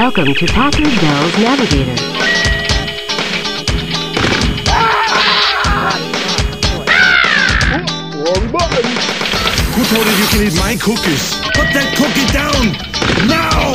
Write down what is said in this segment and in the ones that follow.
Welcome to Packard Bell's Navigator. Wrong button. Who told you you can eat my cookies? Put that cookie down! Now!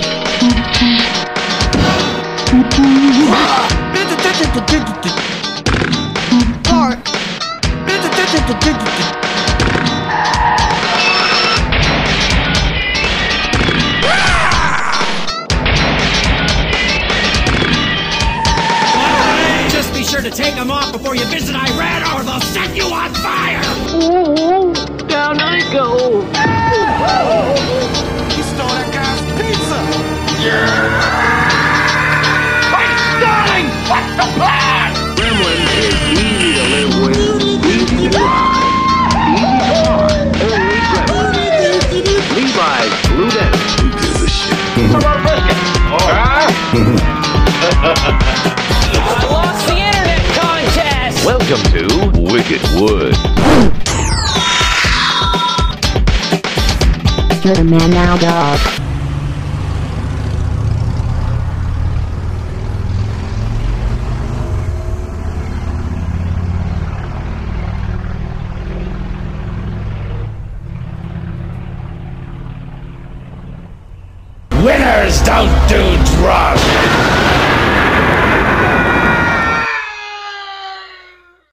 Just be sure to take them off before you visit Iran or they'll set you on fire! Ooh, down I go. You stole that guy's pizza! Hey, darling! What's the plan? Gremlin is easy to live with, easy to ride, easy to farm. Only Gremlin. Levi's Blue Dent. Who gives a shit? I lost the internet contest! Welcome to Wicked Wood. You're the man now, dog. Winners don't do